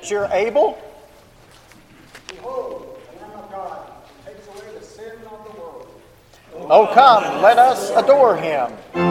You're able. Behold, the Lamb of God, who takes away the sin of the world. Oh, come, let us adore him.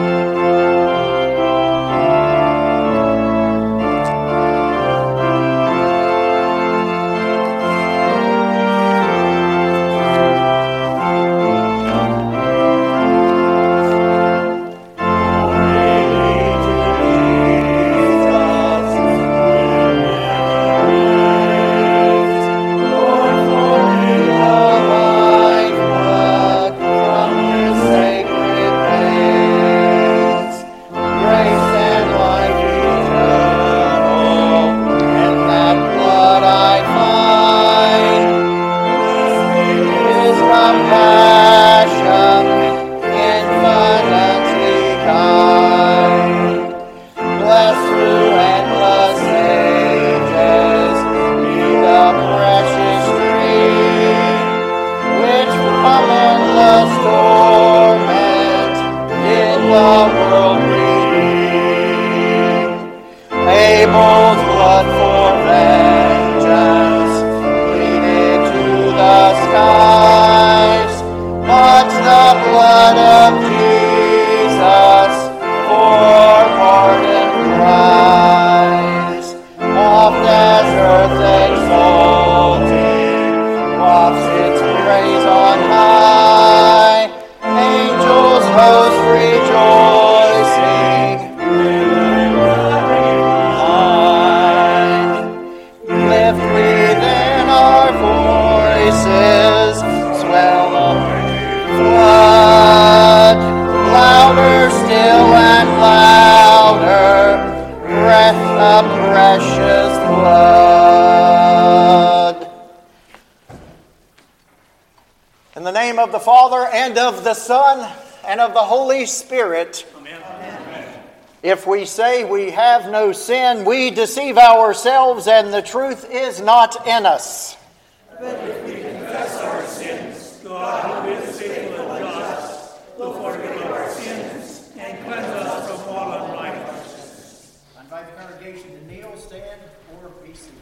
And of the Son, and of the Holy Spirit. Amen. If we say we have no sin, we deceive ourselves, and the truth is not in us. But if we confess our sins, God, who is faithful and just, will forgive our sins and cleanse us from all unrighteousness. I invite the congregation to kneel, stand, or be seated.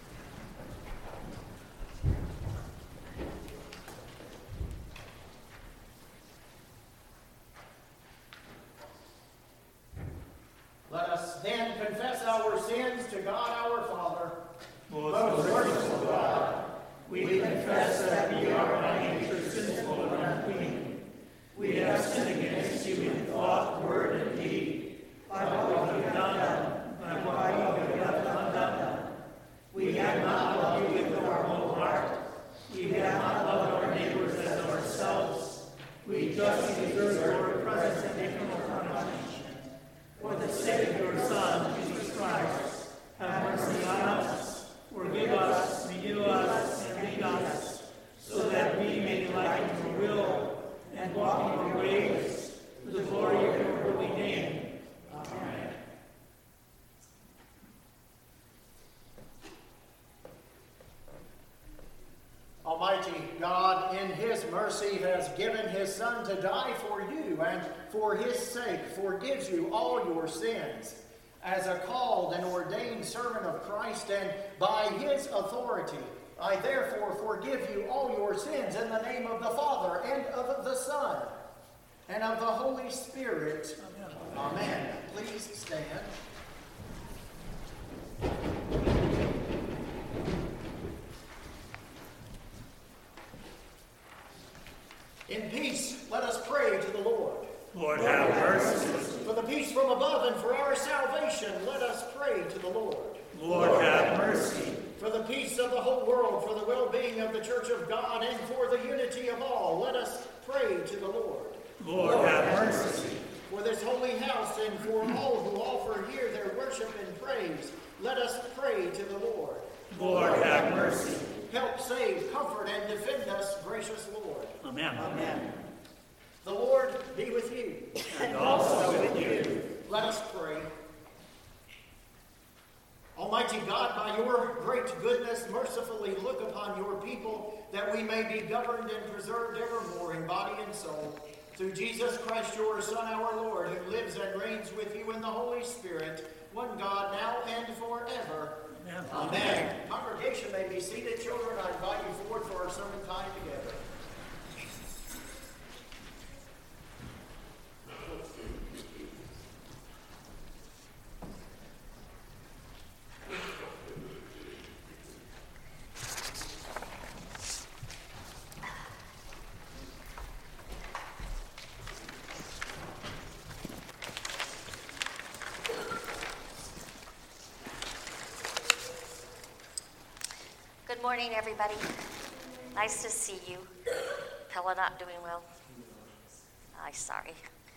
Let us then confess our sins to God our Father. Most merciful God, we confess that we are by nature sinful and unclean. We have sinned against you in thought, word, and deed, by what we have done, by what we have left undone. We have not loved you with our whole heart. We have not loved our neighbors as ourselves. We justly deserve your presence and eternal punishment. For the sake of your Son, Jesus Christ, have mercy on us, forgive us, renew us, and lead us, so that we may delight in your will and walk in your ways, to the glory of your holy name. Amen. Almighty God, in his mercy, has given his Son to die for you, and for his sake forgives you all your sins. As a called and ordained servant of Christ, and by his authority, I therefore forgive you all your sins in the name of the Father, and of the Son, and of the Holy Spirit. Amen. Amen. Please stand. In peace, let us pray to the Lord. Lord, have mercy. For the peace from above and for our salvation, let us pray to the Lord. Lord, have mercy. For the peace of the whole world, for the well-being of the Church of God, and for the unity of all, let us pray to the Lord. Lord, have mercy. For this holy house and for all who offer here their worship and praise, let us pray to the Lord. Lord, have mercy. Help, save, comfort, and defend us, gracious Lord. Amen. Amen. The Lord be with you. And also with you. Let us pray. Almighty God, by your great goodness, mercifully look upon your people, that we may be governed and preserved evermore in body and soul. Through Jesus Christ, your Son, our Lord, who lives and reigns with you in the Holy Spirit, one God, now and forever. Amen. Congregation may be seated. Children, I invite you forward for our sermon time together. Good morning, everybody. Nice to see you. Pella not doing well? I'm sorry.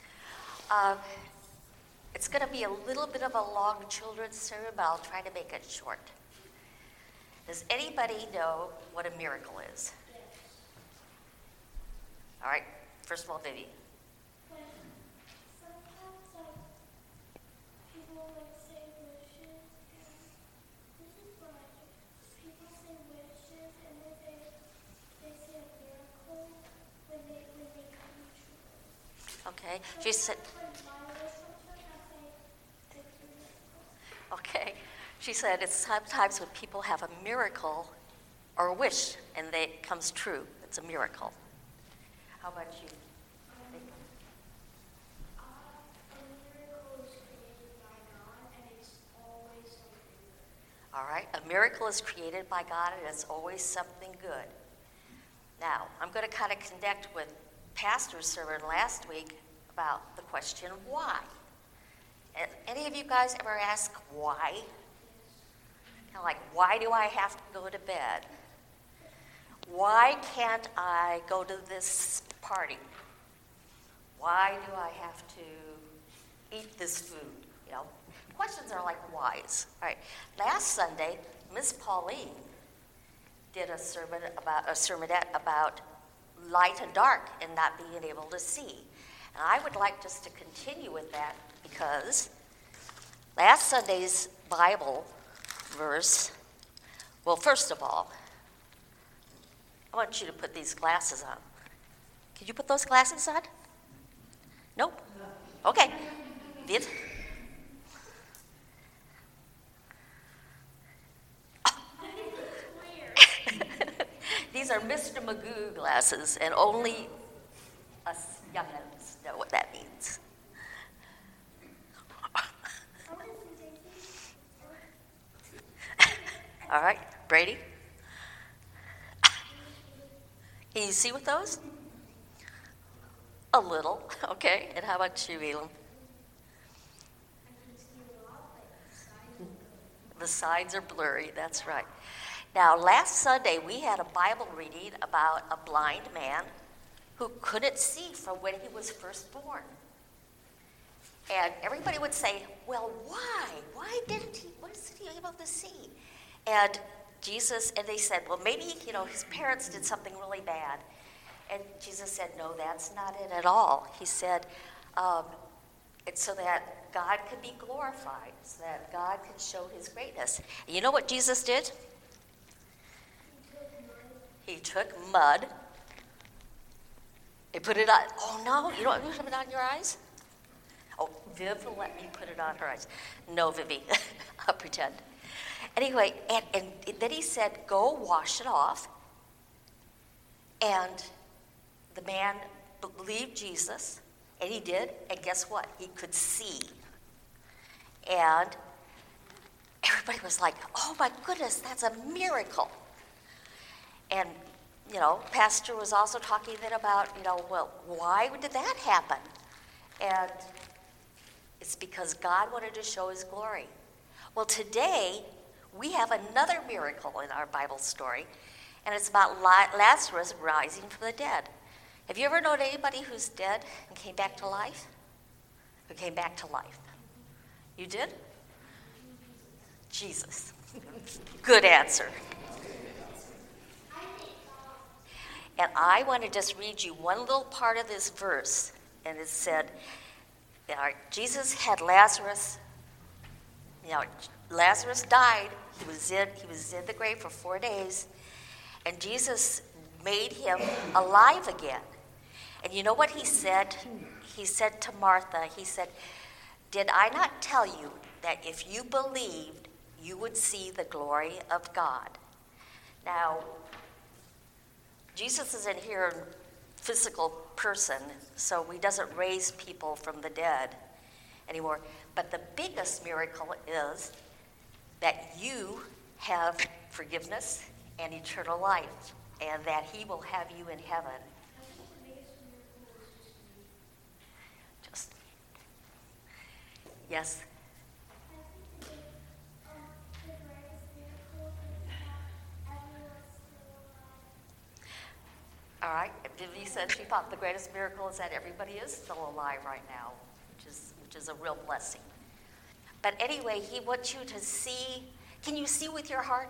It's going to be a little bit of a long children's sermon, but I'll try to make it short. Does anybody know what a miracle is? All right. First of all, Vivi. Okay. She said. Okay. She said it's sometimes when people have a miracle or a wish and it comes true. It's a miracle. How about you? All right, a miracle is created by God, and it's always something good. Now, I'm going to kind of connect with Pastor's sermon last week about the question, why? Any of you guys ever ask why? Kind of like, why do I have to go to bed? Why can't I go to this party? Why do I have to eat this food? You know, questions are like whys. All right. Last Sunday, Miss Pauline did a sermonette about light and dark and not being able to see. And I would like just to continue with that because last Sunday's Bible verse, well, first of all, I want you to put these glasses on. Can you put those glasses on? Nope? Okay. Viv? These are Mr. Magoo glasses, and only us youngins know what that means. All right, Brady? Can you see with those? A little, okay. And how about you, Elam? The sides are blurry, that's right. Now, last Sunday, we had a Bible reading about a blind man who couldn't see from when he was first born. And everybody would say, well, why? Why wasn't he able to see? And they said, well, maybe, his parents did something really bad. And Jesus said, no, that's not it at all. He said, it's so that God could be glorified, so that God could show his greatness. And you know what Jesus did? He took mud. He put it on. Oh, no, you don't want to put it on your eyes? Oh, Viv will let me put it on her eyes. No, Vivi, I'll pretend. Anyway, and then he said, go wash it off. And the man believed Jesus, and he did, and guess what? He could see. And everybody was like, oh my goodness, that's a miracle. And, Pastor was also talking then about, well, why did that happen? And it's because God wanted to show his glory. Well, today, we have another miracle in our Bible story, and it's about Lazarus rising from the dead. Have you ever known anybody who's dead and came back to life? Who came back to life? You did? Jesus. Good answer. And I want to just read you one little part of this verse. And it said, Jesus had Lazarus. Lazarus died. He was in the grave for 4 days. And Jesus made him alive again. And you know what he said? He said to Martha, he said, did I not tell you that if you believed, you would see the glory of God. Now, Jesus isn't here in physical person, so he doesn't raise people from the dead anymore. But the biggest miracle is that you have forgiveness and eternal life, and that he will have you in heaven. Yes? All right, Vivi said she thought the greatest miracle is that everybody is still alive right now, which is a real blessing. But anyway, he wants you to see. Can you see with your heart?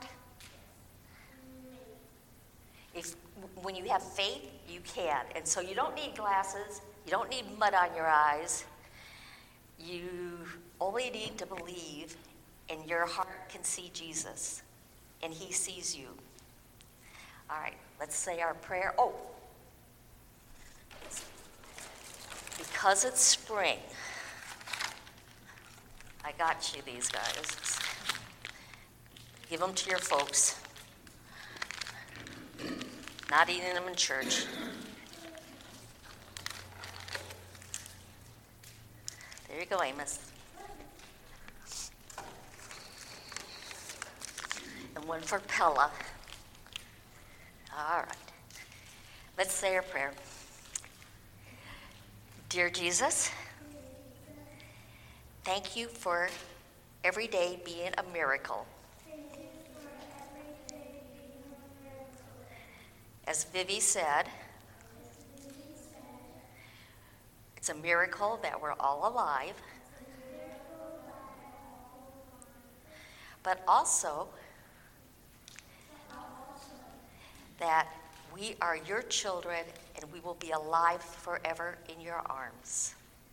When you have faith, you can. And so you don't need glasses. You don't need mud on your eyes. You only need to believe, and your heart can see Jesus, and he sees you. All right, let's say our prayer. Oh, because it's spring, I got you these guys. Give them to your folks. Not eating them in church. There you go, Amos. And one for Pella. All right. Let's say our prayer. Dear Jesus, thank you for every day being a miracle. As Vivi said, it's a miracle that we're all alive, but also that we are your children and we will be alive forever in your arms.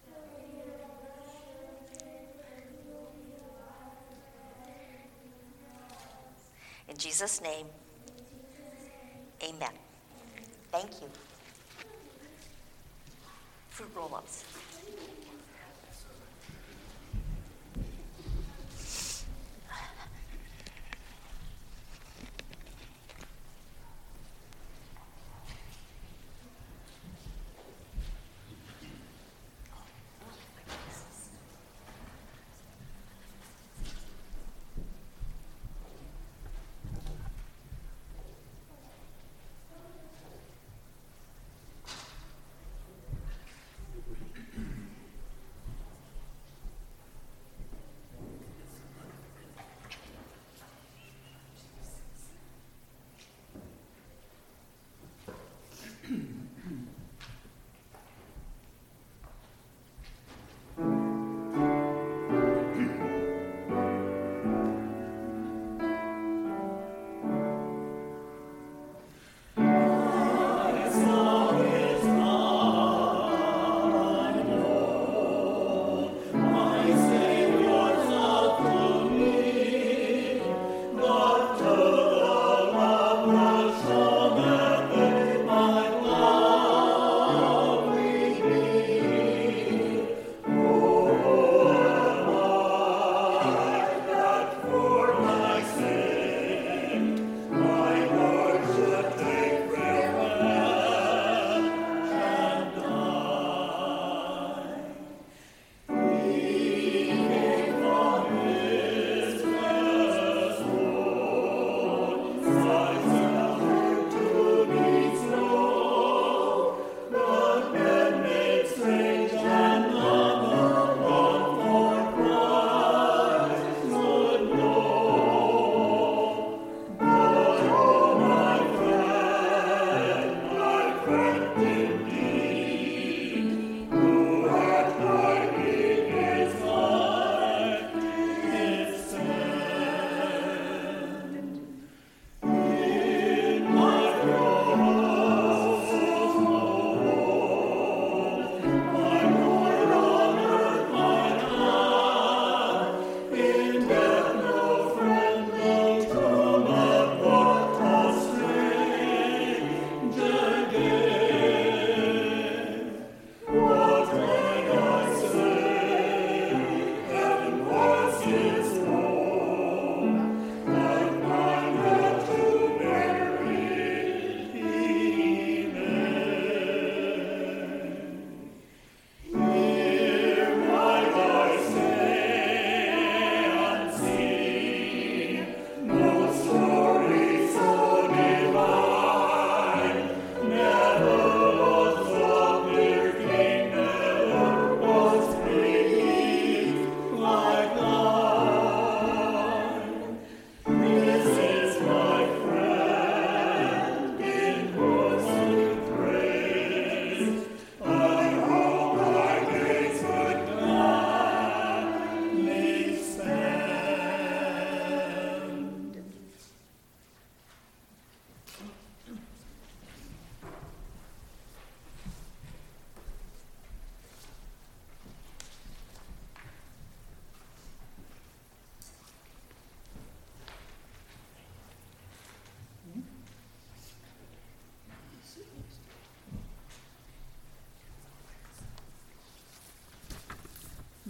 In Jesus' name, amen. Thank you. Fruit roll-ups.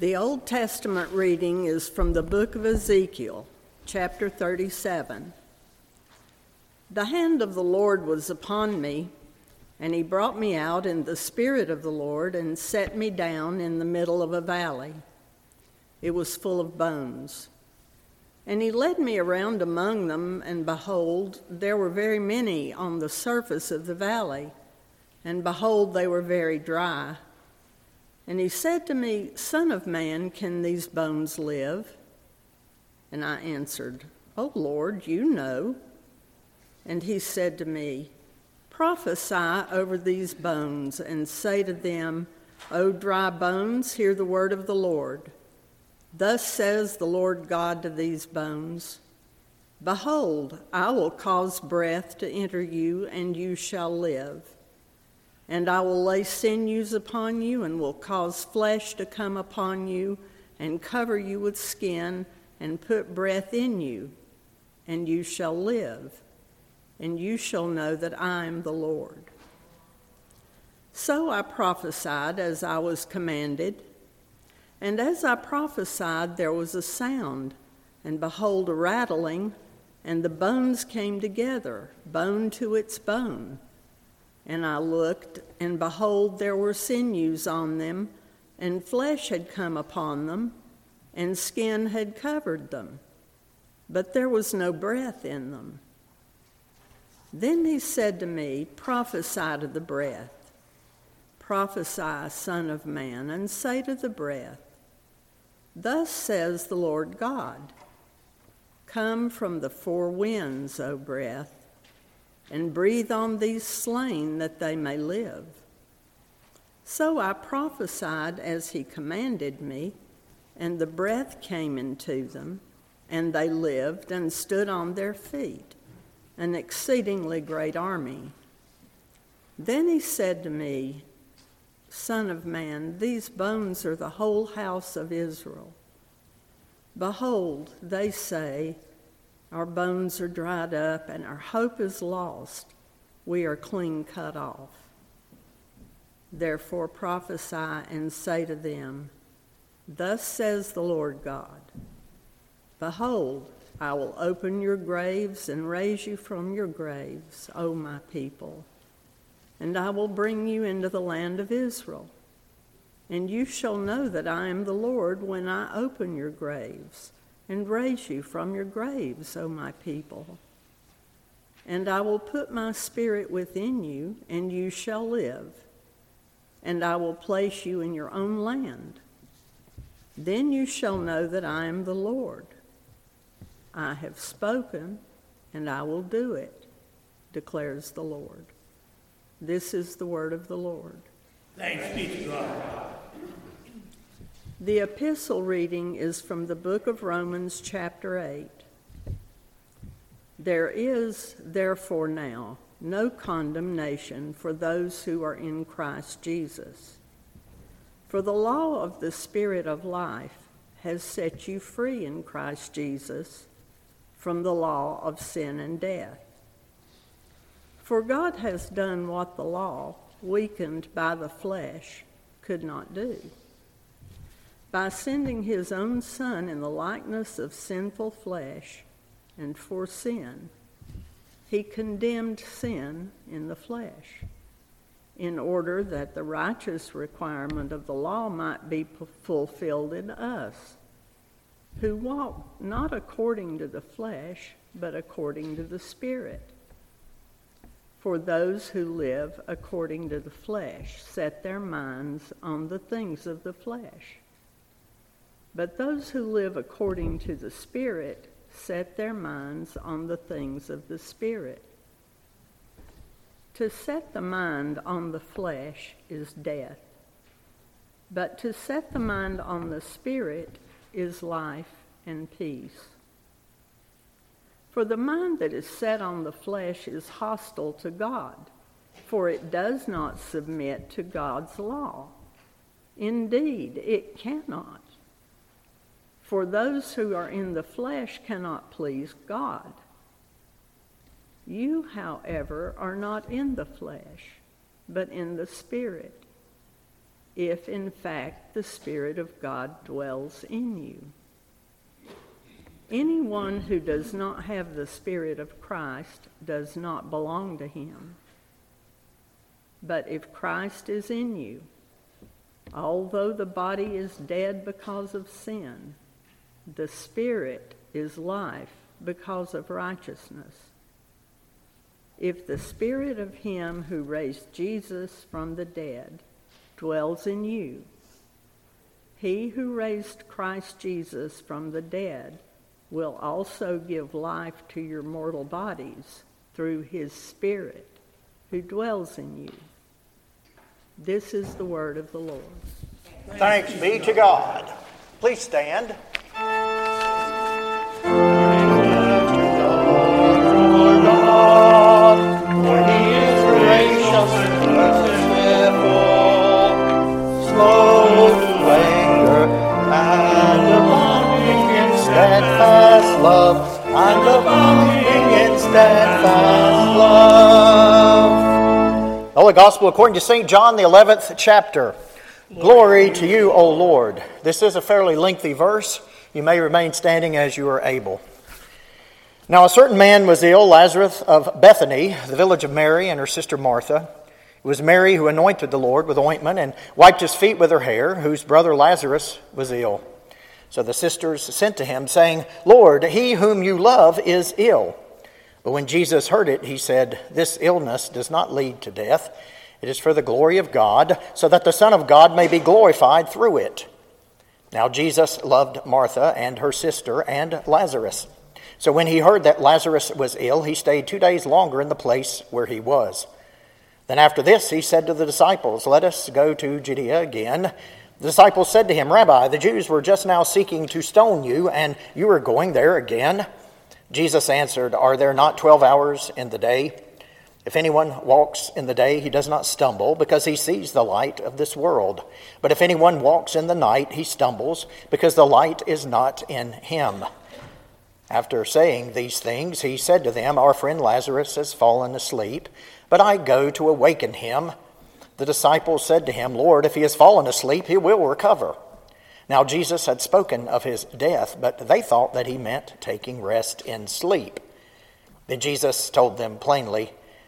The Old Testament reading is from the book of Ezekiel, chapter 37. The hand of the Lord was upon me, and he brought me out in the spirit of the Lord and set me down in the middle of a valley. It was full of bones. And he led me around among them, and behold, there were very many on the surface of the valley, and behold, they were very dry. And he said to me, Son of man, can these bones live? And I answered, O Lord, you know. And he said to me, Prophesy over these bones, and say to them, O dry bones, hear the word of the Lord. Thus says the Lord God to these bones, Behold, I will cause breath to enter you, and you shall live. And I will lay sinews upon you, and will cause flesh to come upon you, and cover you with skin, and put breath in you, and you shall live, and you shall know that I am the Lord. So I prophesied as I was commanded, and as I prophesied there was a sound, and behold, a rattling, and the bones came together, bone to its bone. And I looked, and behold, there were sinews on them, and flesh had come upon them, and skin had covered them, but there was no breath in them. Then he said to me, Prophesy to the breath. Prophesy, Son of man, and say to the breath, Thus says the Lord God, Come from the four winds, O breath, and breathe on these slain that they may live. So I prophesied as he commanded me, and the breath came into them, and they lived and stood on their feet, an exceedingly great army. Then he said to me, Son of man, these bones are the whole house of Israel. Behold, they say, Our bones are dried up, and our hope is lost. We are clean cut off. Therefore prophesy and say to them, Thus says the Lord God, Behold, I will open your graves and raise you from your graves, O my people, and I will bring you into the land of Israel. And you shall know that I am the Lord when I open your graves and raise you from your graves, O my people. And I will put my spirit within you, and you shall live, and I will place you in your own land. Then you shall know that I am the Lord. I have spoken, and I will do it, declares the Lord. This is the word of the Lord. Thanks be to God. The epistle reading is from the book of Romans, chapter 8. There is, therefore, now no condemnation for those who are in Christ Jesus. For the law of the Spirit of life has set you free in Christ Jesus from the law of sin and death. For God has done what the law, weakened by the flesh, could not do. By sending his own Son in the likeness of sinful flesh, and for sin, he condemned sin in the flesh, in order that the righteous requirement of the law might be fulfilled in us, who walk not according to the flesh, but according to the Spirit. For those who live according to the flesh set their minds on the things of the flesh. But those who live according to the Spirit set their minds on the things of the Spirit. To set the mind on the flesh is death, but to set the mind on the Spirit is life and peace. For the mind that is set on the flesh is hostile to God, for it does not submit to God's law. Indeed, it cannot. For those who are in the flesh cannot please God. You, however, are not in the flesh, but in the Spirit, if in fact the Spirit of God dwells in you. Anyone who does not have the Spirit of Christ does not belong to him. But if Christ is in you, although the body is dead because of sin, the Spirit is life because of righteousness. If the Spirit of him who raised Jesus from the dead dwells in you, he who raised Christ Jesus from the dead will also give life to your mortal bodies through his Spirit who dwells in you. This is the word of the Lord. Thanks be to God. Please stand. Steadfast love, and abounding in steadfast love. Holy Gospel according to St. John, the 11th chapter. Glory to you, O Lord. This is a fairly lengthy verse. You may remain standing as you are able. Now a certain man was ill, Lazarus of Bethany, the village of Mary and her sister Martha. It was Mary who anointed the Lord with ointment and wiped his feet with her hair, whose brother Lazarus was ill. So the sisters sent to him, saying, Lord, he whom you love is ill. But when Jesus heard it, he said, This illness does not lead to death. It is for the glory of God, so that the Son of God may be glorified through it. Now Jesus loved Martha and her sister and Lazarus. So when he heard that Lazarus was ill, he stayed 2 days longer in the place where he was. Then after this, he said to the disciples, Let us go to Judea again. The disciples said to him, Rabbi, the Jews were just now seeking to stone you, and you are going there again? Jesus answered, Are there not 12 hours in the day? If anyone walks in the day, he does not stumble, because he sees the light of this world. But if anyone walks in the night, he stumbles, because the light is not in him. After saying these things, he said to them, Our friend Lazarus has fallen asleep, but I go to awaken him. The disciples said to him, Lord, if he has fallen asleep, he will recover. Now Jesus had spoken of his death, but they thought that he meant taking rest in sleep. Then Jesus told them plainly,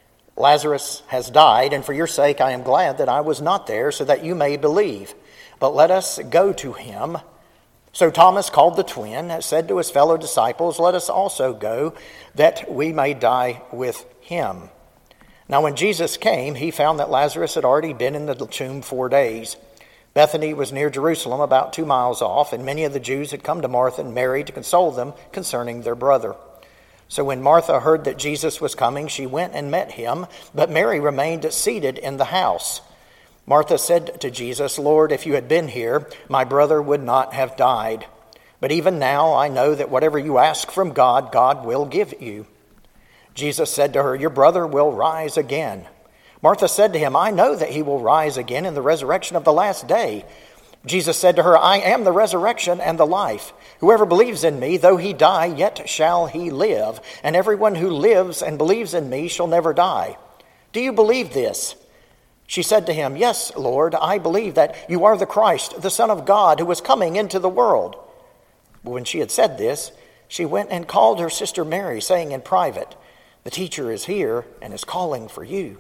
Lazarus has died, and for your sake I am glad that I was not there, so that you may believe. But let us go to him. So Thomas, called the twin, said to his fellow disciples, Let us also go, that we may die with him. Now when Jesus came, he found that Lazarus had already been in the tomb 4 days. Bethany was near Jerusalem, about 2 miles off, and many of the Jews had come to Martha and Mary to console them concerning their brother. So when Martha heard that Jesus was coming, she went and met him, but Mary remained seated in the house. Martha said to Jesus, Lord, if you had been here, my brother would not have died. But even now I know that whatever you ask from God, God will give you. Jesus said to her, Your brother will rise again. Martha said to him, I know that he will rise again in the resurrection of the last day. Jesus said to her, I am the resurrection and the life. Whoever believes in me, though he die, yet shall he live. And everyone who lives and believes in me shall never die. Do you believe this? She said to him, Yes, Lord, I believe that you are the Christ, the Son of God, who is coming into the world. But when she had said this, she went and called her sister Mary, saying in private, The teacher is here and is calling for you.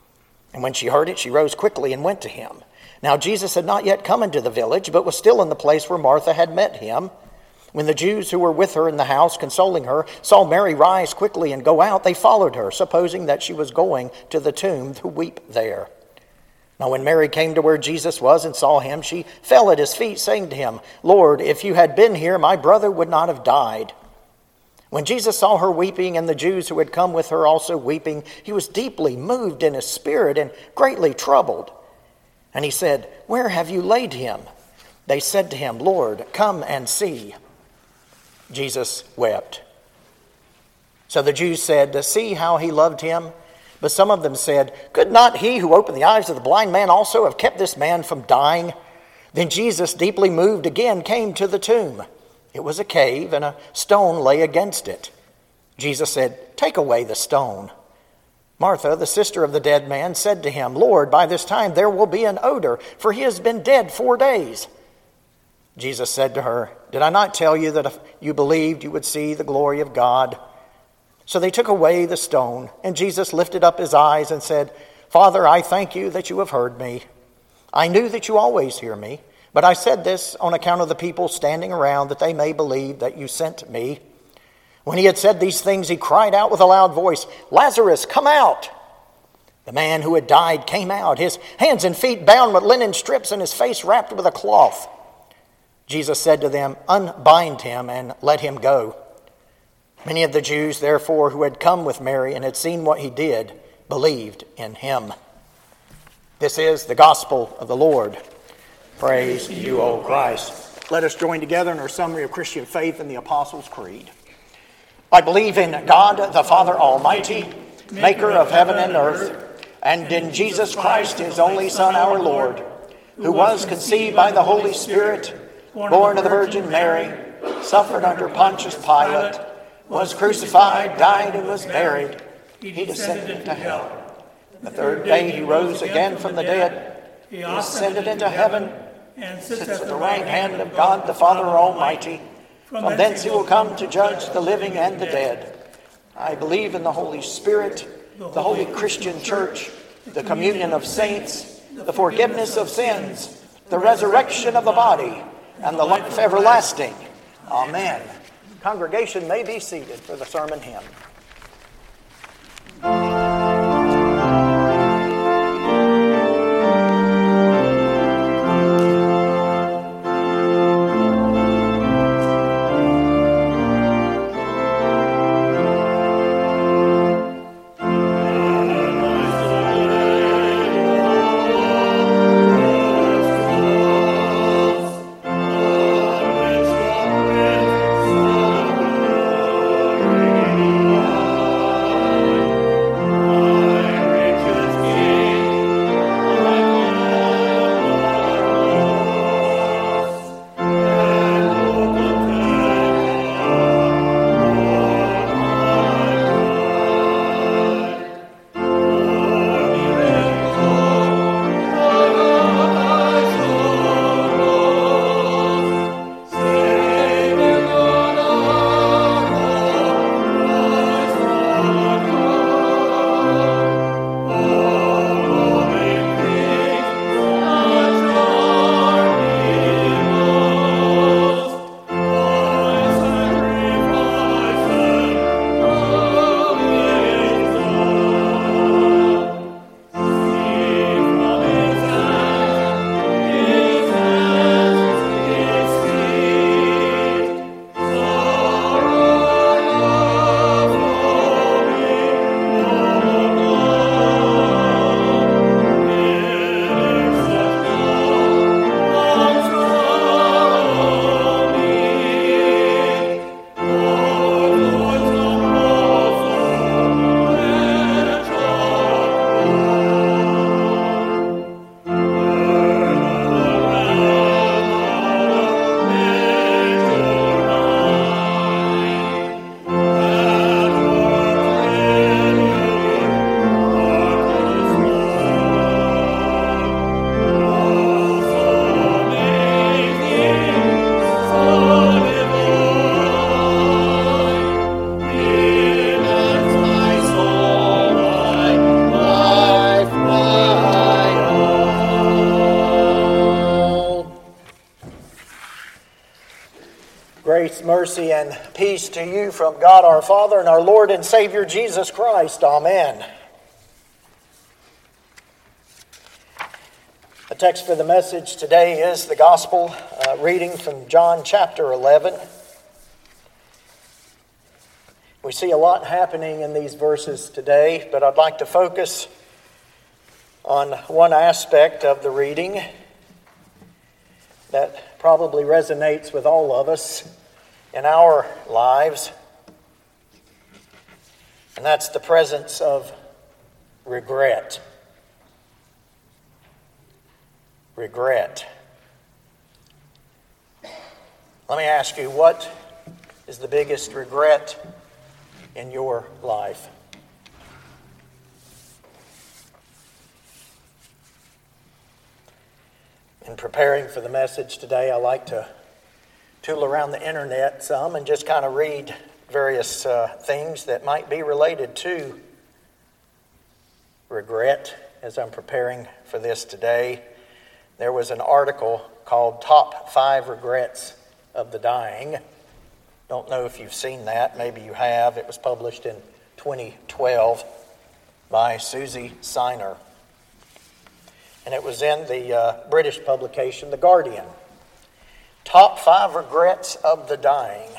And when she heard it, she rose quickly and went to him. Now Jesus had not yet come into the village, but was still in the place where Martha had met him. When the Jews who were with her in the house, consoling her, saw Mary rise quickly and go out, they followed her, supposing that she was going to the tomb to weep there. Now when Mary came to where Jesus was and saw him, she fell at his feet, saying to him, Lord, if you had been here, my brother would not have died. When Jesus saw her weeping, and the Jews who had come with her also weeping, he was deeply moved in his spirit and greatly troubled. And he said, Where have you laid him? They said to him, Lord, come and see. Jesus wept. So the Jews said, See how he loved him? But some of them said, Could not he who opened the eyes of the blind man also have kept this man from dying? Then Jesus, deeply moved again, came to the tomb. It was a cave, and a stone lay against it. Jesus said, Take away the stone. Martha, the sister of the dead man, said to him, Lord, by this time there will be an odor, for he has been dead 4 days. Jesus said to her, Did I not tell you that if you believed, you would see the glory of God? So they took away the stone, and Jesus lifted up his eyes and said, Father, I thank you that you have heard me. I knew that you always hear me, but I said this on account of the people standing around, that they may believe that you sent me. When he had said these things, he cried out with a loud voice, Lazarus, come out! The man who had died came out, his hands and feet bound with linen strips and his face wrapped with a cloth. Jesus said to them, Unbind him and let him go. Many of the Jews, therefore, who had come with Mary and had seen what he did, believed in him. This is the gospel of the Lord. Praise to you, O Christ. Let us join together in our summary of Christian faith in the Apostles' Creed. I believe in God, the Father Almighty, maker of heaven and earth, and in Jesus Christ, his only Son, our Lord, who was conceived by the Holy Spirit, born of the Virgin Mary, suffered under Pontius Pilate, was crucified, died, and was buried. He descended into hell. The third day he rose again from the dead. He ascended into heaven and sits at the right hand of God the Father Almighty. From thence he will come to judge the living and the dead. I believe in the Holy Spirit, the holy Christian church, the communion of saints, the forgiveness of sins, the resurrection of the body, and the life everlasting. Amen. Congregation may be seated for the sermon hymn. Grace, mercy, and peace to you from God our Father and our Lord and Savior Jesus Christ. Amen. The text for the message today is the Gospel reading from John chapter 11. We see a lot happening in these verses today, but I'd like to focus on one aspect of the reading that probably resonates with all of us in our lives, and that's the presence of regret. Regret. Let me ask you, what is the biggest regret in your life? In preparing for the message today, I like to tool around the internet some and just kind of read various things that might be related to regret. As I'm preparing for this today, there was an article called Top 5 Regrets of the Dying. Don't know if you've seen that. Maybe you have. It was published in 2012 by Susie Siner. And it was in the British publication, The Guardian. Top 5 Regrets of the Dying.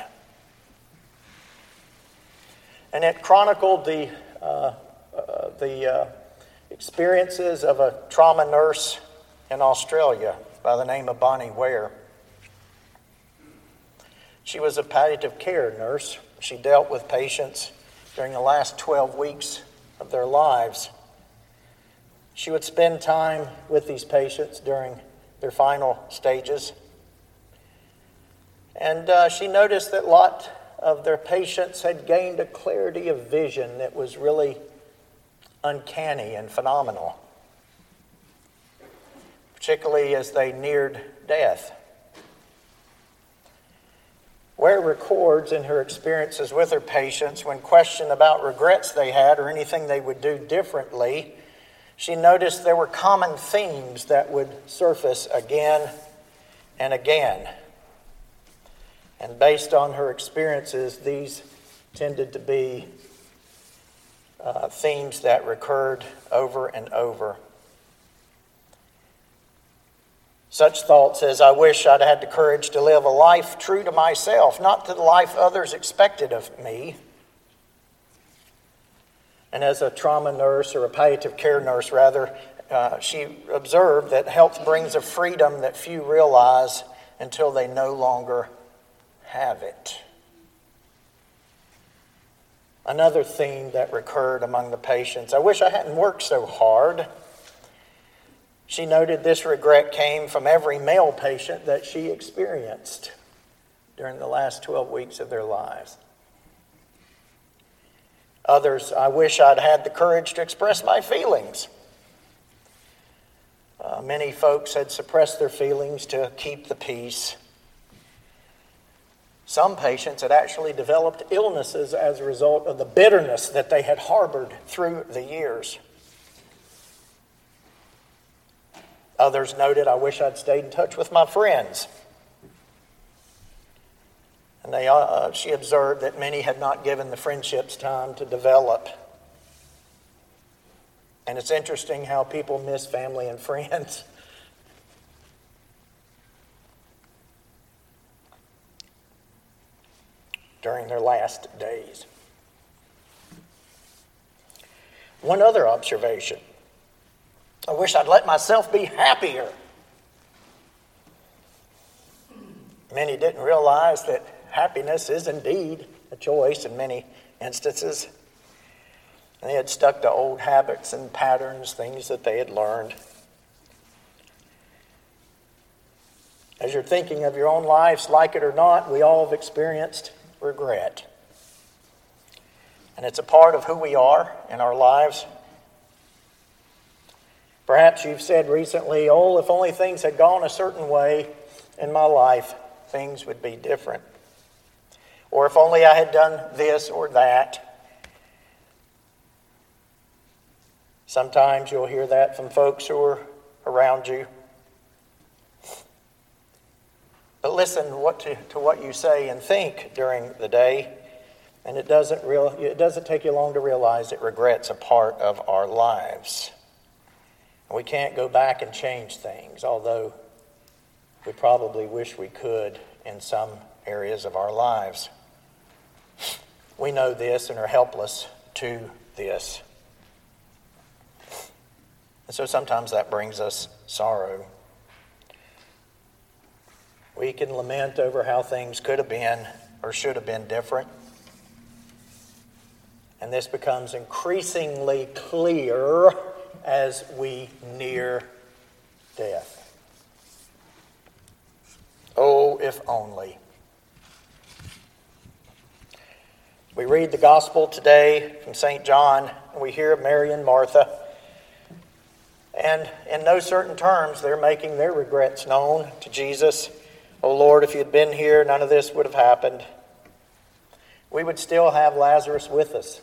And it chronicled the experiences of a trauma nurse in Australia by the name of Bonnie Ware. She was a palliative care nurse. She dealt with patients during the last 12 weeks of their lives. She would spend time with these patients during their final stages. And she noticed that a lot of their patients had gained a clarity of vision that was really uncanny and phenomenal, particularly as they neared death. Ware records in her experiences with her patients, when questioned about regrets they had or anything they would do differently, she noticed there were common themes that would surface again and again. And based on her experiences, these tended to be themes that recurred over and over. Such thoughts as, I wish I'd had the courage to live a life true to myself, not to the life others expected of me. And as a trauma nurse, or a palliative care nurse rather, she observed that health brings a freedom that few realize until they no longer have it. Another theme that recurred among the patients, I wish I hadn't worked so hard. She noted this regret came from every male patient that she experienced during the last 12 weeks of their lives. Others, I wish I'd had the courage to express my feelings. Many folks had suppressed their feelings to keep the peace. Some patients had actually developed illnesses as a result of the bitterness that they had harbored through the years. Others noted, I wish I'd stayed in touch with my friends. And she observed that many had not given the friendships time to develop. And it's interesting how people miss family and friends. During their last days. One other observation. I wish I'd let myself be happier. Many didn't realize that happiness is indeed a choice in many instances. They had stuck to old habits and patterns, things that they had learned. As you're thinking of your own lives, like it or not, we all have experienced regret. And it's a part of who we are in our lives. Perhaps you've said recently, oh, if only things had gone a certain way in my life, things would be different. Or if only I had done this or that. Sometimes you'll hear that from folks who are around you. But listen to what you say and think during the day, and it doesn't take you long to realize that regret's a part of our lives. We can't go back and change things, although we probably wish we could in some areas of our lives. We know this and are helpless to this. And so sometimes that brings us sorrow. We can lament over how things could have been or should have been different. And this becomes increasingly clear as we near death. Oh, if only. We read the gospel today from St. John, and we hear of Mary and Martha. And in no certain terms, they're making their regrets known to Jesus. Oh Lord, if you'd been here, none of this would have happened. We would still have Lazarus with us.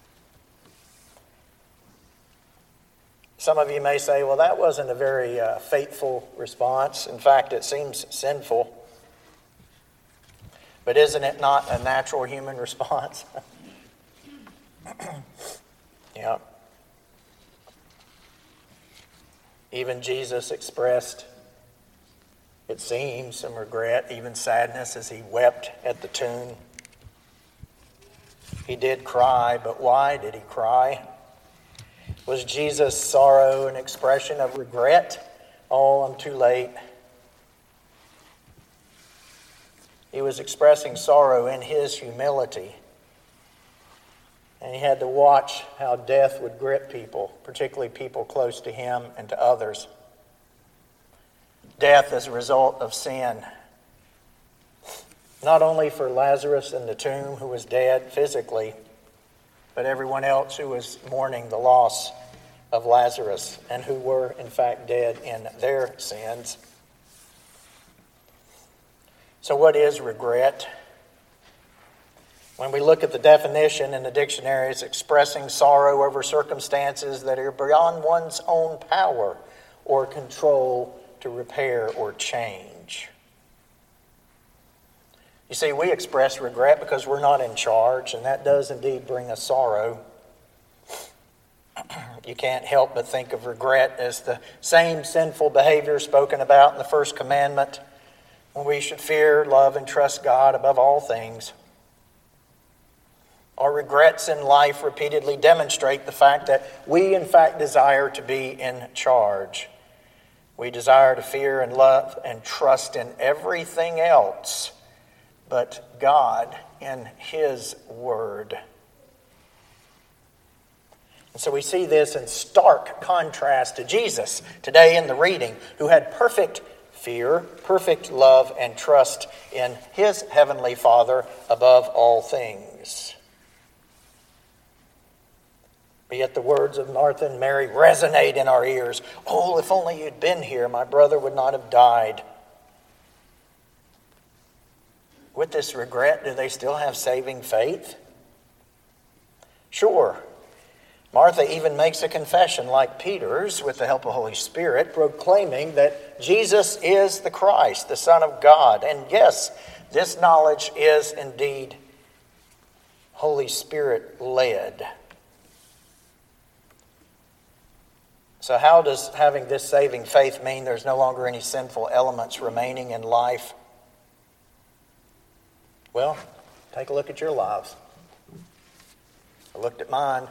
Some of you may say, well, that wasn't a very faithful response. In fact, it seems sinful. But isn't it not a natural human response? Yeah. Even Jesus expressed, it seems, some regret, even sadness as he wept at the tomb. He did cry, but why did he cry? Was Jesus' sorrow an expression of regret? Oh, I'm too late. He was expressing sorrow in his humility. And he had to watch how death would grip people, particularly people close to him and to others. Death as a result of sin. Not only for Lazarus in the tomb, who was dead physically, but everyone else who was mourning the loss of Lazarus and who were, in fact, dead in their sins. So what is regret? When we look at the definition in the dictionary, it's expressing sorrow over circumstances that are beyond one's own power or control to repair or change. You see, we express regret because we're not in charge, and that does indeed bring us sorrow. You can't help but think of regret as the same sinful behavior spoken about in the first commandment, when we should fear, love, and trust God above all things. Our regrets in life repeatedly demonstrate the fact that we, in fact, desire to be in charge. We desire to fear and love and trust in everything else but God in His Word. And so we see this in stark contrast to Jesus today in the reading, who had perfect fear, perfect love, and trust in His Heavenly Father above all things. But yet the words of Martha and Mary resonate in our ears. Oh, if only you'd been here, my brother would not have died. With this regret, do they still have saving faith? Sure. Martha even makes a confession like Peter's with the help of the Holy Spirit, proclaiming that Jesus is the Christ, the Son of God. And yes, this knowledge is indeed Holy Spirit led. So how does having this saving faith mean there's no longer any sinful elements remaining in life? Well, take a look at your lives. I looked at mine.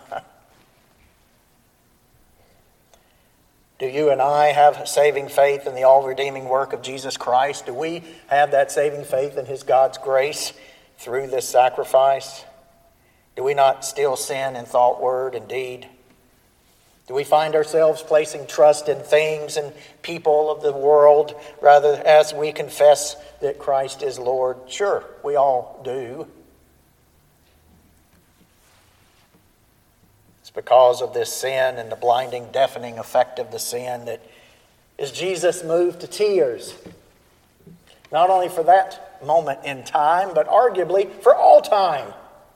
Do you and I have saving faith in the all-redeeming work of Jesus Christ? Do we have that saving faith in His God's grace through this sacrifice? Do we not still sin in thought, word, and deed? Do we find ourselves placing trust in things and people of the world rather as we confess that Christ is Lord? Sure, we all do. It's because of this sin and the blinding, deafening effect of the sin that is Jesus moved to tears. Not only for that moment in time, but arguably for all time.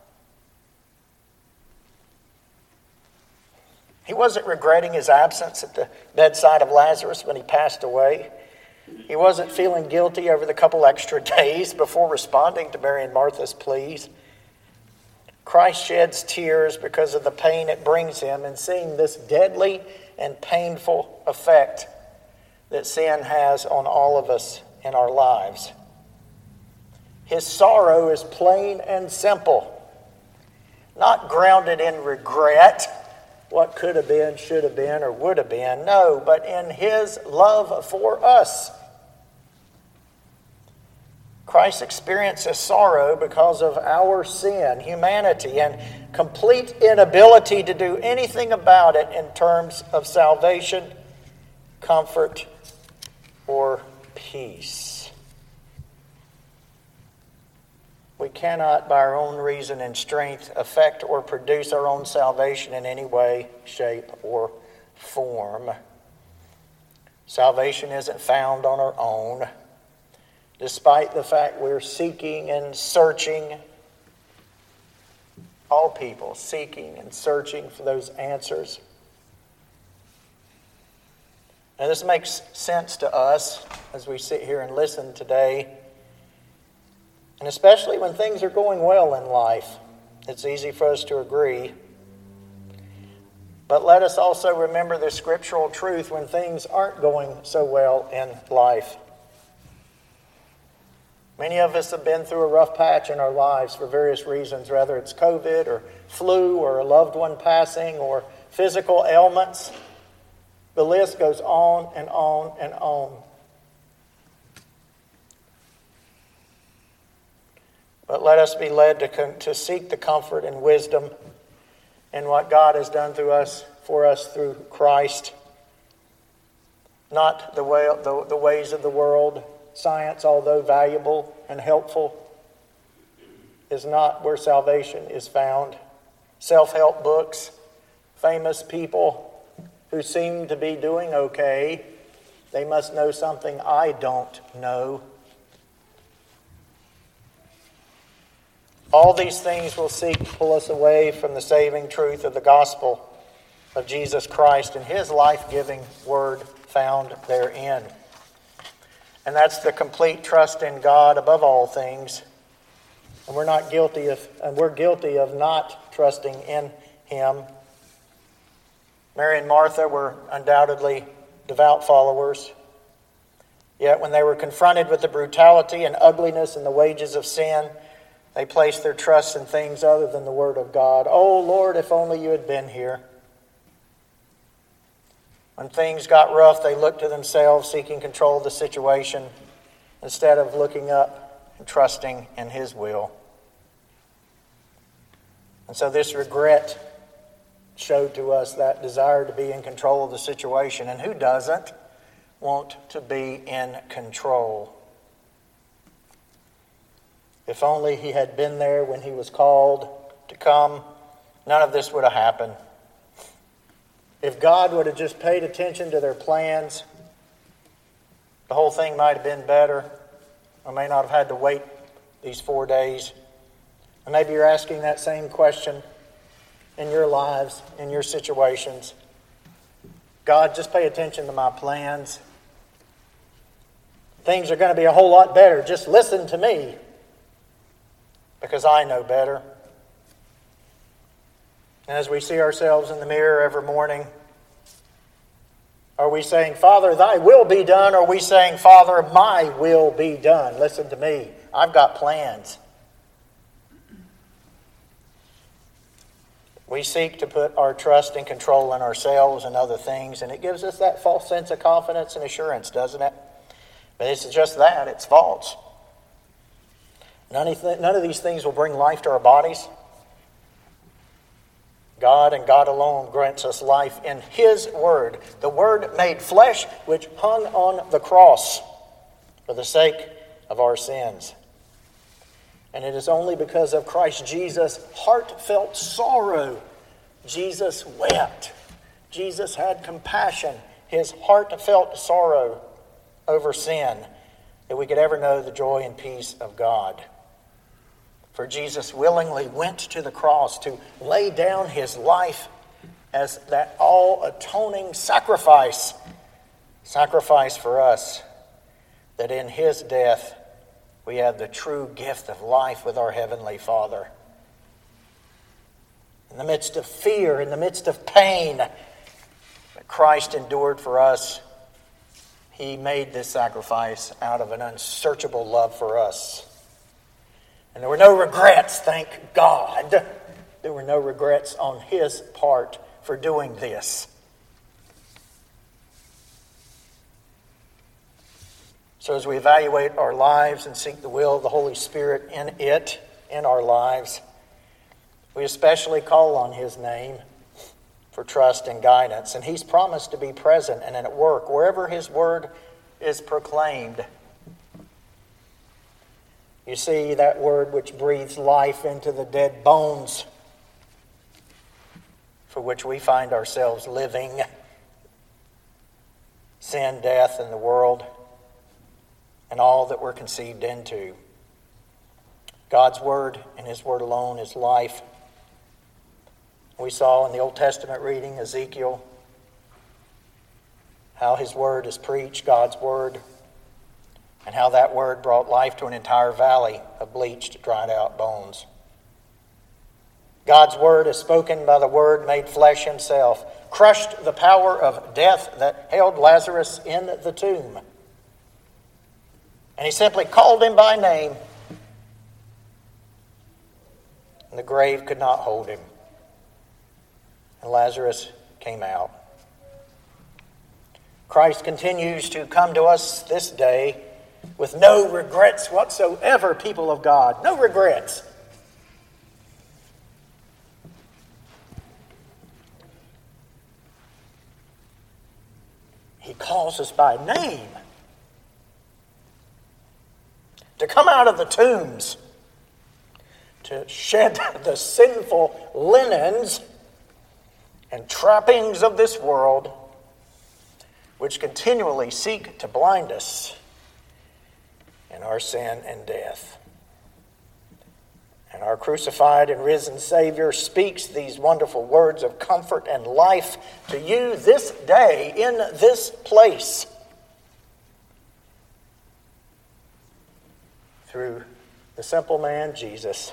He wasn't regretting his absence at the bedside of Lazarus when he passed away. He wasn't feeling guilty over the couple extra days before responding to Mary and Martha's pleas. Christ sheds tears because of the pain it brings him in seeing this deadly and painful effect that sin has on all of us in our lives. His sorrow is plain and simple, not grounded in regret, what could have been, should have been, or would have been. No, but in His love for us. Christ experiences sorrow because of our sin, humanity, and complete inability to do anything about it in terms of salvation, comfort, or peace. We cannot, by our own reason and strength, affect or produce our own salvation in any way, shape, or form. Salvation isn't found on our own, despite the fact we're seeking and searching. All people seeking and searching for those answers. Now, this makes sense to us as we sit here and listen today. And especially when things are going well in life, it's easy for us to agree. But let us also remember the scriptural truth when things aren't going so well in life. Many of us have been through a rough patch in our lives for various reasons, whether it's COVID or flu or a loved one passing or physical ailments. The list goes on and on and on. But let us be led to seek the comfort and wisdom in what God has done for us through Christ. Not the ways of the world. Science, although valuable and helpful, is not where salvation is found. Self-help books, famous people who seem to be doing okay, they must know something I don't know. All these things will seek to pull us away from the saving truth of the gospel of Jesus Christ and His life-giving word found therein. And that's the complete trust in God above all things. And we're guilty of not trusting in Him. Mary and Martha were undoubtedly devout followers. Yet when they were confronted with the brutality and ugliness and the wages of sin, they placed their trust in things other than the Word of God. Oh, Lord, if only you had been here. When things got rough, they looked to themselves, seeking control of the situation, instead of looking up and trusting in His will. And so this regret showed to us that desire to be in control of the situation. And who doesn't want to be in control? If only he had been there when he was called to come, none of this would have happened. If God would have just paid attention to their plans, the whole thing might have been better. I may not have had to wait these 4 days. And maybe you're asking that same question in your lives, in your situations. God, just pay attention to my plans. Things are going to be a whole lot better. Just listen to me, because I know better. And as we see ourselves in the mirror every morning, are we saying, Father, thy will be done? Or are we saying, Father, my will be done? Listen to me. I've got plans. We seek to put our trust and control in ourselves and other things, and it gives us that false sense of confidence and assurance, doesn't it? But it's just that. It's false. None of these things will bring life to our bodies. God and God alone grants us life in His Word, the Word made flesh, which hung on the cross for the sake of our sins. And it is only because of Christ Jesus' heartfelt sorrow. Jesus wept. Jesus had compassion, His heartfelt sorrow over sin, that we could ever know the joy and peace of God. For Jesus willingly went to the cross to lay down His life as that all-atoning sacrifice for us, that in His death we have the true gift of life with our Heavenly Father. In the midst of fear, in the midst of pain that Christ endured for us, He made this sacrifice out of an unsearchable love for us. And there were no regrets, thank God. There were no regrets on His part for doing this. So as we evaluate our lives and seek the will of the Holy Spirit in our lives, we especially call on His name for trust and guidance. And He's promised to be present and at work wherever His word is proclaimed. You see, that word which breathes life into the dead bones for which we find ourselves living. sin, death, and the world, and all that we're conceived into. God's Word and His Word alone is life. We saw in the Old Testament reading, Ezekiel, how His Word is preached, God's Word, and how that Word brought life to an entire valley of bleached, dried out bones. God's Word is spoken by the Word made flesh Himself, crushed the power of death that held Lazarus in the tomb. And He simply called him by name, and the grave could not hold him. And Lazarus came out. Christ continues to come to us this day with no regrets whatsoever, people of God. No regrets. He calls us by name to come out of the tombs, to shed the sinful linens and trappings of this world, which continually seek to blind us in our sin and death. And our crucified and risen Savior speaks these wonderful words of comfort and life to you this day in this place through the simple man Jesus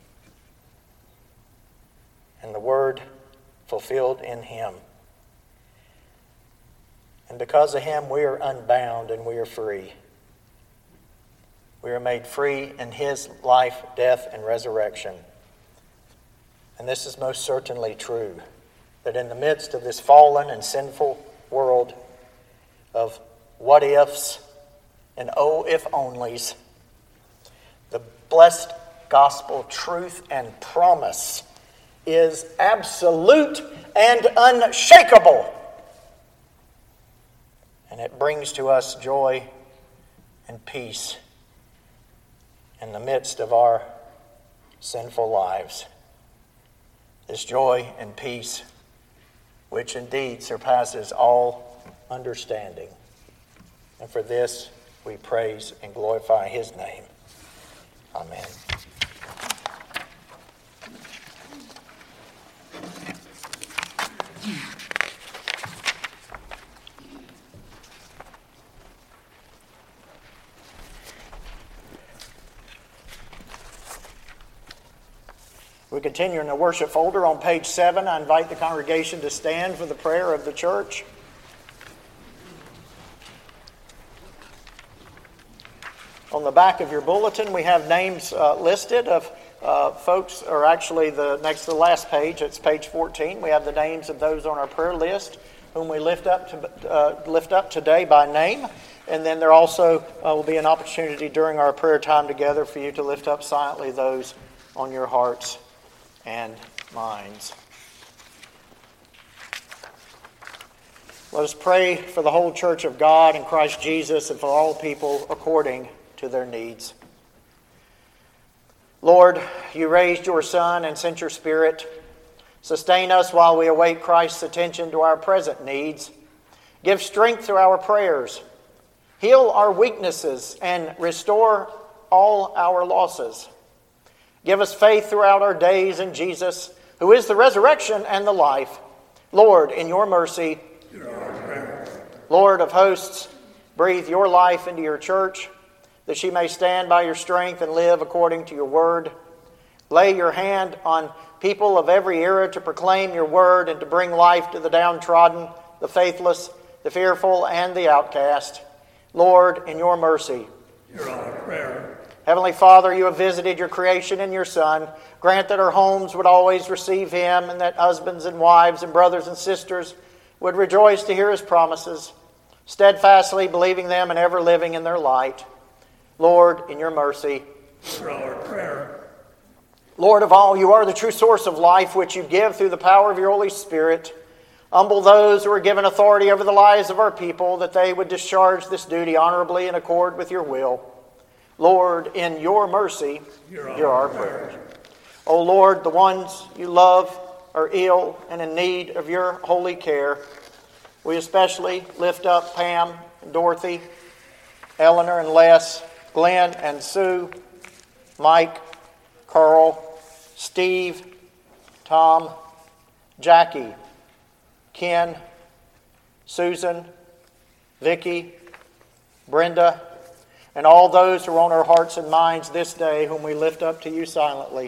and the Word fulfilled in Him. And because of Him, we are unbound and we are free. We are made free in His life, death, and resurrection. And this is most certainly true, that in the midst of this fallen and sinful world of what ifs and oh if onlys, the blessed gospel truth and promise is absolute and unshakable. And it brings to us joy and peace in the midst of our sinful lives. This joy and peace, which indeed surpasses all understanding. And for this we praise and glorify His name. Amen. We continue in the worship folder on page 7. I invite the congregation to stand for the prayer of the church. On the back of your bulletin, we have names listed of folks, or actually the next to the last page, it's page 14. We have the names of those on our prayer list whom we lift up today by name. And then there also will be an opportunity during our prayer time together for you to lift up silently those on your hearts and minds. Let us pray for the whole church of God in Christ Jesus and for all people according to their needs. Lord, you raised your Son and sent your Spirit. Sustain us while we await Christ's attention to our present needs. Give strength to our prayers. Heal our weaknesses and restore all our losses. Give us faith throughout our days in Jesus, who is the resurrection and the life. Lord, in your mercy, Lord of hosts, breathe your life into your church, that she may stand by your strength and live according to your word. Lay your hand on people of every era to proclaim your word and to bring life to the downtrodden, the faithless, the fearful, and the outcast. Lord, in your mercy. Hear our prayer. Heavenly Father, you have visited your creation in your Son. Grant that our homes would always receive Him, and that husbands and wives and brothers and sisters would rejoice to hear His promises, steadfastly believing them and ever living in their light. Lord, in your mercy. Hear our prayer. Lord of all, you are the true source of life, which you give through the power of your Holy Spirit. Humble those who are given authority over the lives of our people, that they would discharge this duty honorably in accord with your will. Lord, in your mercy, hear our prayers. O Lord, the ones you love are ill and in need of your holy care. We especially lift up Pam and Dorothy, Eleanor and Les, Glenn and Sue, Mike, Carl, Steve, Tom, Jackie, Ken, Susan, Vicki, Brenda, and all those who are on our hearts and minds this day, whom we lift up to you silently.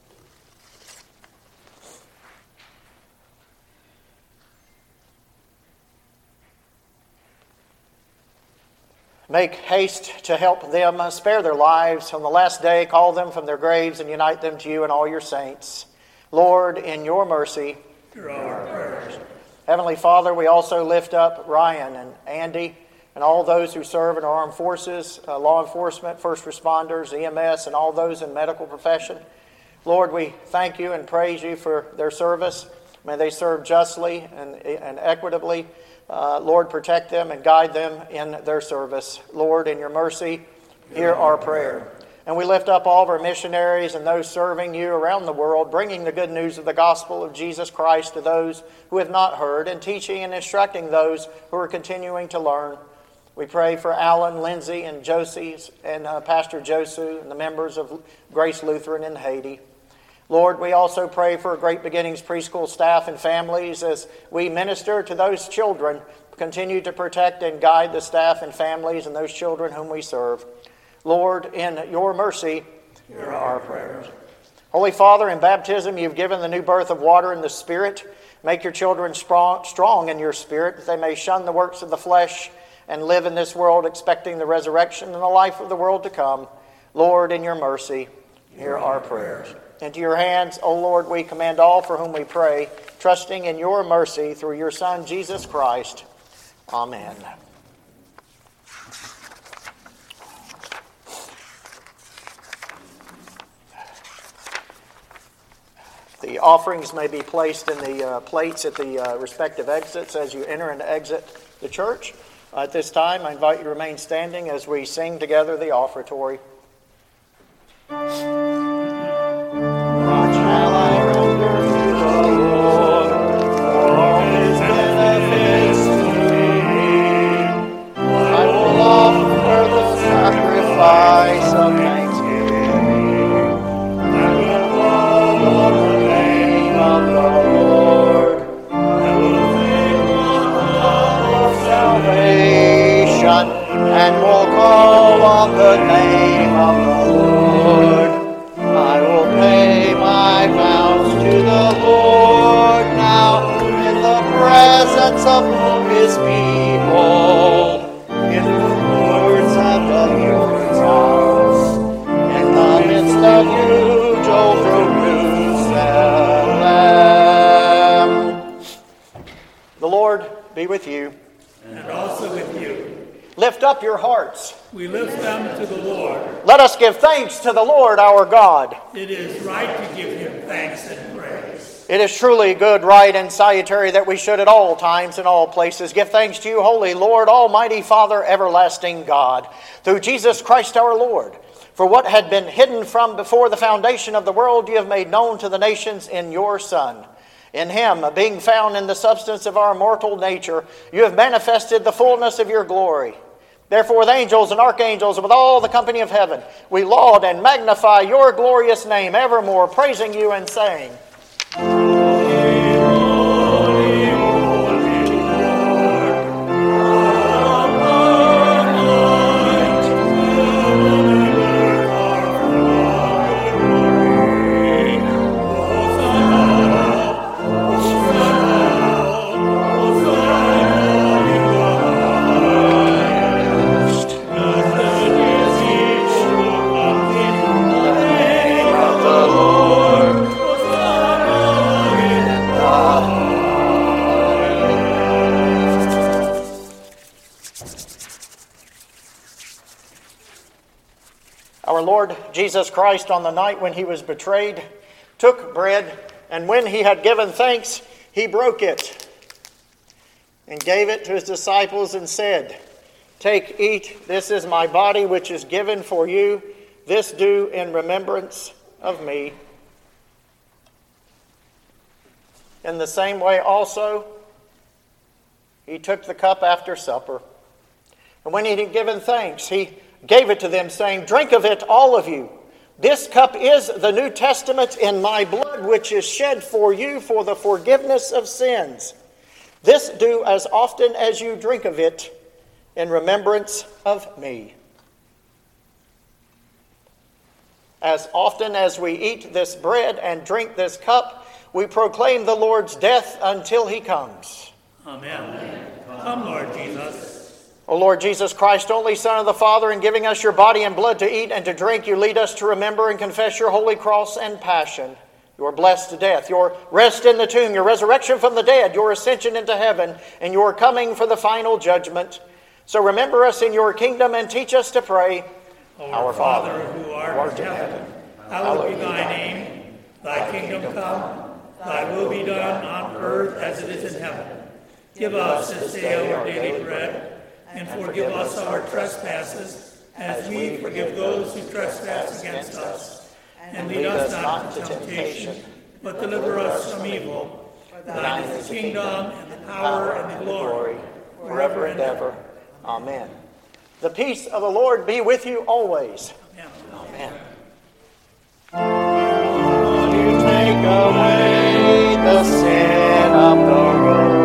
Make haste to help them spare their lives. On the last day, call them from their graves and unite them to you and all your saints. Lord, in your mercy, hear our prayers. Heavenly Father, we also lift up Ryan and Andy and all those who serve in our armed forces, law enforcement, first responders, EMS, and all those in medical profession. Lord, we thank you and praise you for their service. May they serve justly and equitably. Lord, protect them and guide them in their service. Lord, in your mercy, hear our prayer. And we lift up all of our missionaries and those serving you around the world, bringing the good news of the gospel of Jesus Christ to those who have not heard, and teaching and instructing those who are continuing to learn. We pray for Alan, Lindsay, and Josie, and Pastor Josu, and the members of Grace Lutheran in Haiti. Lord, we also pray for Great Beginnings preschool staff and families as we minister to those children. Continue to protect and guide the staff and families and those children whom we serve. Lord, in your mercy, hear our prayers. Holy Father, in baptism you've given the new birth of water and the Spirit. Make your children strong in your Spirit, that they may shun the works of the flesh and live in this world expecting the resurrection and the life of the world to come. Lord, in your mercy, hear our prayers. Into your hands, O Lord, we commend all for whom we pray, trusting in your mercy through your Son, Jesus Christ. Amen. The offerings may be placed in the plates at the respective exits as you enter and exit the church. At this time, I invite you to remain standing as we sing together the offertory. Sacrifice of thanksgiving, I will call on the name of the Lord. I will sing of salvation, and will call on the name of the Lord. I will pay my vows to the Lord now in the presence of his people, in the courts of the Lord's house, in the midst of huge old Jerusalem. The Lord be with you. And also with you. Lift up your hearts. We lift them to the Lord. Let us give thanks to the Lord our God. It is right to give him thanks and praise. It is truly good, right, and salutary that we should at all times and all places give thanks to you, Holy Lord, Almighty Father, everlasting God, through Jesus Christ our Lord. For what had been hidden from before the foundation of the world, you have made known to the nations in your Son. In him, being found in the substance of our mortal nature, you have manifested the fullness of your glory. Therefore, with angels and archangels and with all the company of heaven, we laud and magnify your glorious name evermore, praising you and saying, Our Lord Jesus Christ, on the night when he was betrayed, took bread, and when he had given thanks, he broke it and gave it to his disciples and said, "Take, eat, this is my body which is given for you. This do in remembrance of me." In the same way also, He took the cup after supper, and when he had given thanks, he gave it to them, saying, "Drink of it, all of you. This cup is the New Testament in my blood, which is shed for you for the forgiveness of sins. This do as often as you drink of it in remembrance of me." As often as we eat this bread and drink this cup, we proclaim the Lord's death until he comes. Amen. Come, Lord Jesus. O Lord Jesus Christ, only Son of the Father, in giving us your body and blood to eat and to drink, you lead us to remember and confess your holy cross and passion, your blessed death, your rest in the tomb, your resurrection from the dead, your ascension into heaven, and your coming for the final judgment. So remember us in your kingdom and teach us to pray. Our Father, who art in heaven, hallowed be thy name. Thy kingdom come, thy will be done on earth as it is in heaven. Give us this day our daily bread, and forgive us our trespasses, as we forgive those who trespass against us. And lead us not into temptation, but deliver us from evil. For thine is the kingdom, and the power, and the glory, forever and ever. Amen. The peace of the Lord be with you always. Amen. Amen. You take away the sin of the world.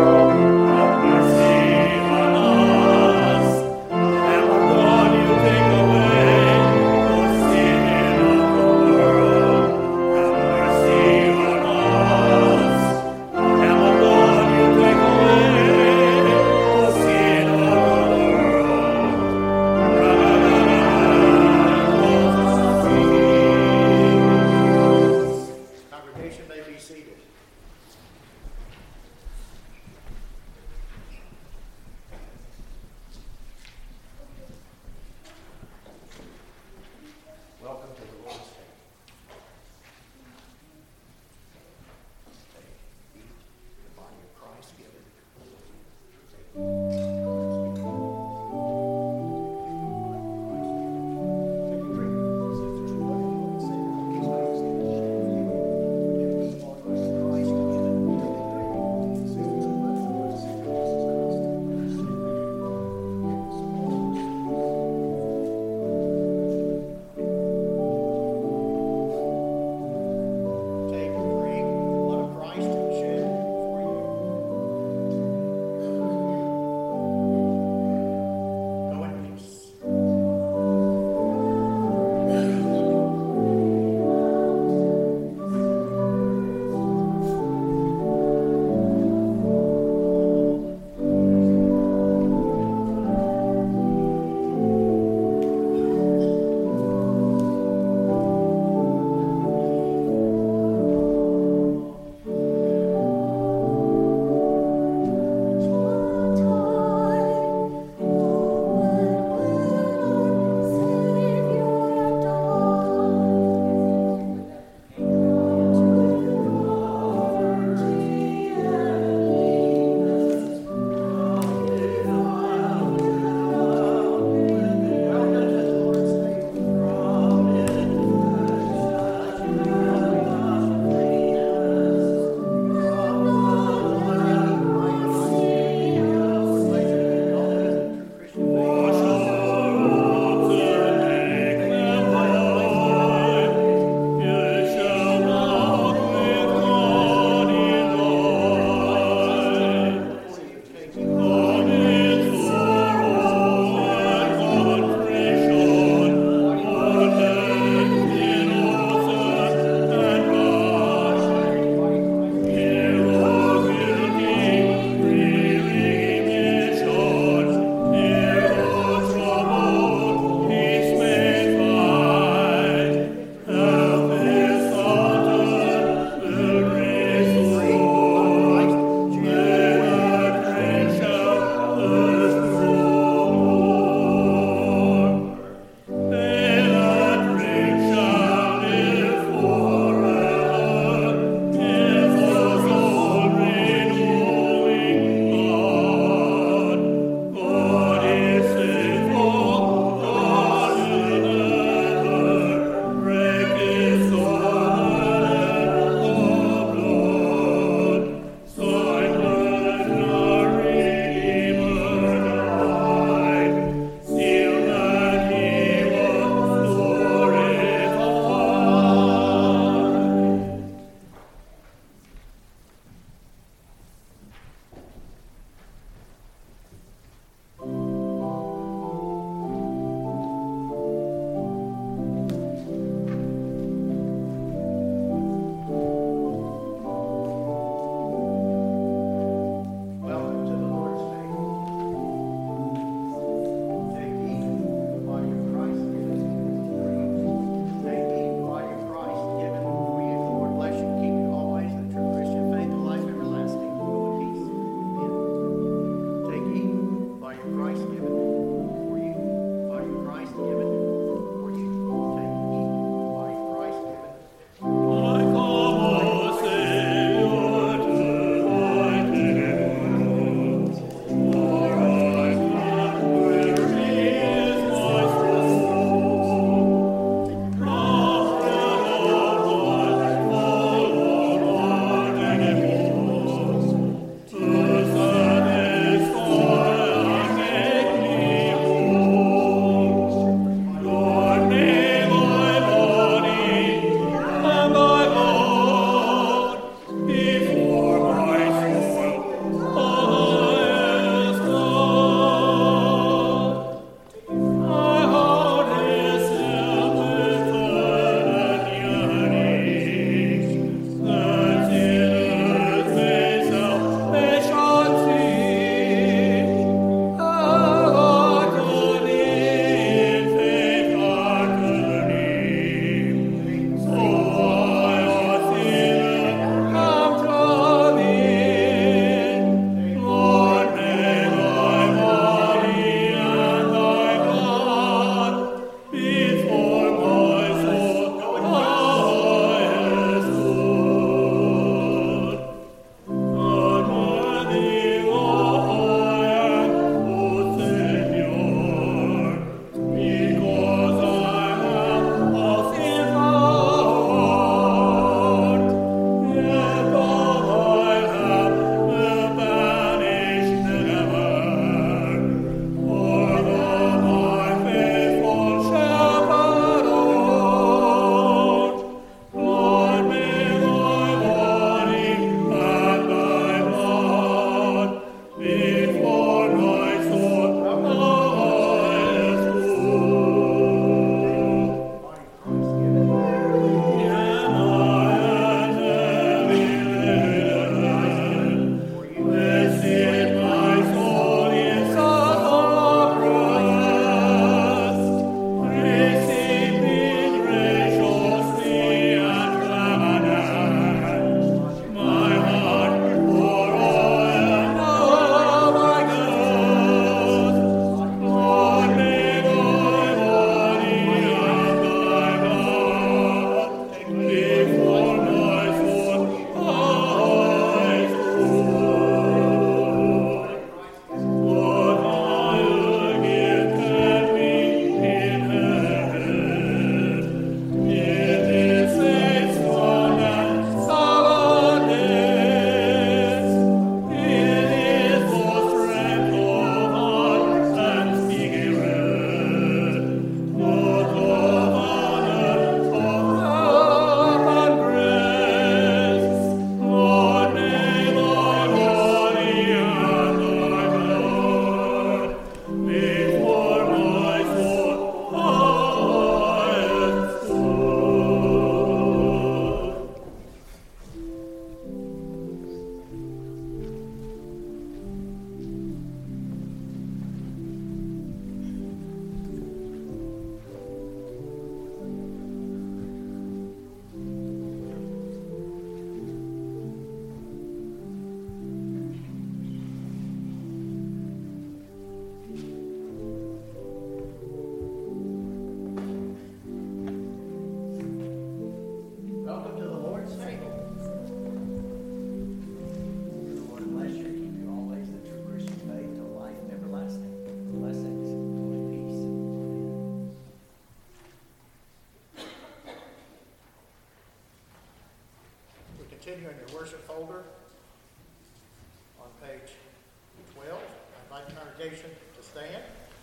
continue in your worship folder on page 12. I invite the congregation to stand.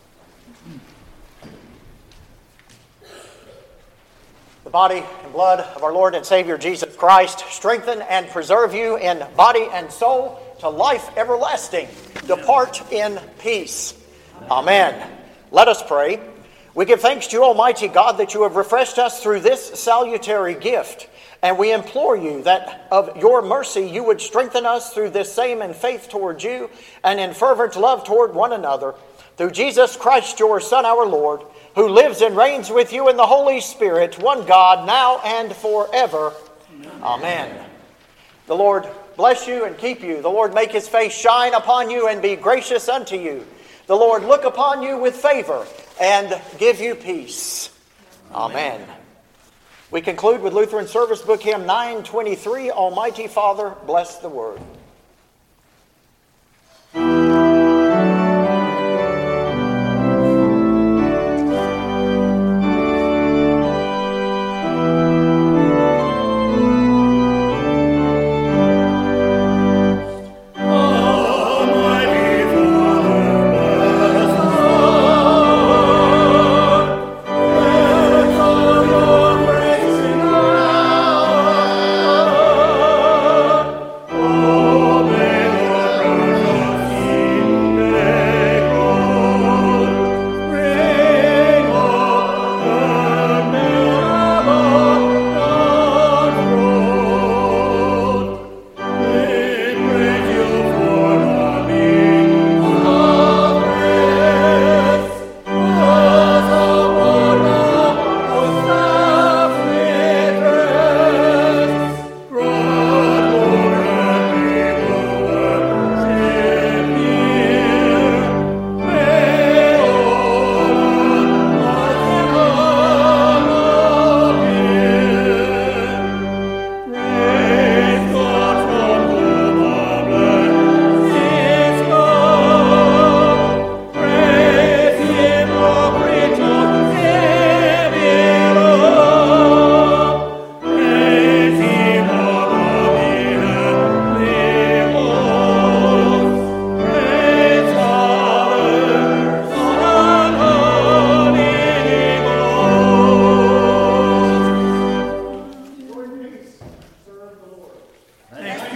The body and blood of our Lord and Savior Jesus Christ strengthen and preserve you in body and soul to life everlasting. Depart in peace. Amen. Let us pray. We give thanks to you, Almighty God, that you have refreshed us through this salutary gift. And we implore you that of your mercy you would strengthen us through this same in faith towards you and in fervent love toward one another. Through Jesus Christ, your Son, our Lord, who lives and reigns with you in the Holy Spirit, one God, now and forever. Amen. The Lord bless you and keep you. The Lord make his face shine upon you and be gracious unto you. The Lord look upon you with favor and give you peace. Amen. We conclude with Lutheran Service Book Hymn 923, Almighty Father, bless the Word.